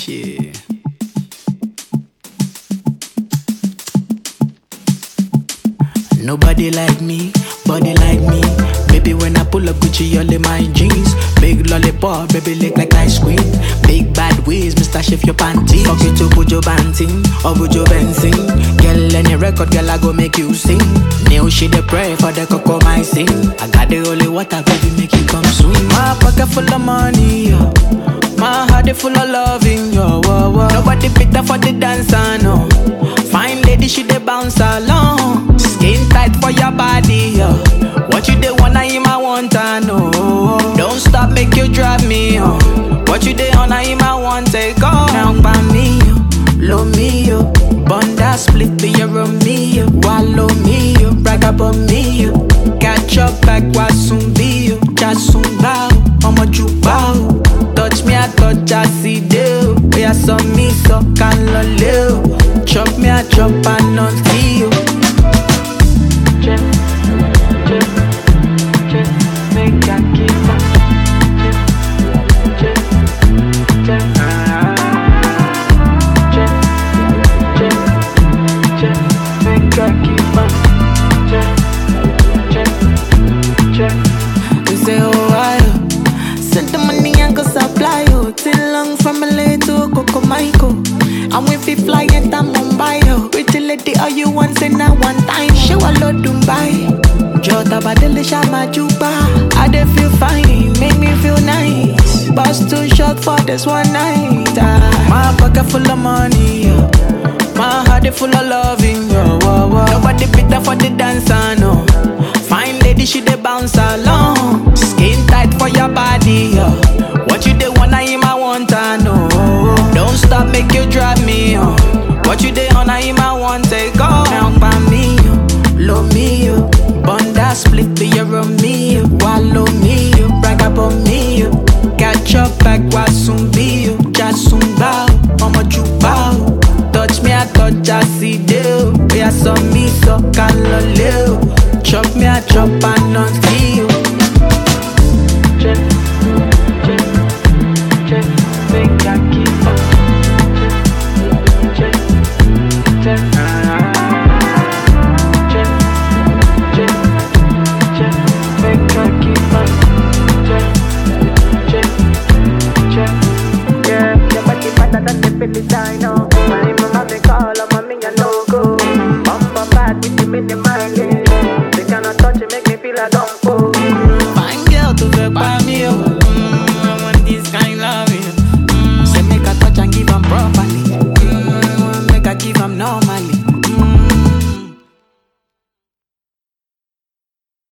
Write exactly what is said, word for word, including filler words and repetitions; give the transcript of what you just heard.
Yeah. Nobody like me, body like me. Baby, when I pull up Gucci, all in my jeans. Big lollipop, baby, lick like ice cream. Big bad ways, Mister Shift your panties. Fuck you to Bujo Banting or Bujo Benzing. Girl, any record, girl, I go make you sing. New shit, they pray for the cocoa, my sing. I got the holy water, baby, make you come swim. My pocket full of money, yo. My heart is full of loving, yo. Whoa, whoa. Nobody better for the dancer, no. Fine lady, she dey bounce along. Skin tight for your body, yo. What you dey wanna him, I want to know. Don't stop, make you drive me, yo. What you dey on, I him, I want take off. Now by me, yo. Low me, yo. Bunda split be your Romeo. Wallow me, yo. Brag about me, yo. Catch up like Wasumbi, yo. Jasumba, I'ma jubao. Touch me, I touch, I see you. We are some me, so can loleo. Chop me, I chop, and not you. Check, check, check, make a keep up. Check, check, check, check, check, check, make a keep up. Check, check, check. They say, oh, I send the money and go supply you. Till long from L A to Coco Michael. And if we fly it, I'm Mumbai, yo. Pretty lady, all you want, say now one time. Show a lot Dubai. Jota badele shama juba. I dey feel fine, make me feel nice. Bus too short for this one night. Ah. My pocket full of money, yo. My heart is full of loving, yo. Whoa, whoa. Nobody better for the dancer, no. Fine lady, she dey bounce along. Skin tight for your body, yo. What you dey wanna him, I want to know. Don't stop, make you drive me, yo. What you dey on, I him, I want take off. Now by me, yo. Low me, yo. Bunda split be your Romeo. Wallow me, yo. Brag about me, yo. Catch up like Wasumbi, yo. Jasumba, I'ma jubao. Touch me, I touch, I see you. We are some me, so can loleo. Chop me, I chop, and not you. Check, check, check, make a keep up. Check, check, check, check, check, make a keep up. Check, check, check. Yeah, your body better than the Filipino. My mama me call, mommy I no go. Bumper bad with the mini mileage. They cannot touch it, make me feel like don't go. Fine girl to the by me, yo. Mm, I want this kind of love, yo. Mm, say make a touch and give 'em properly. Mm, make a give 'em normal.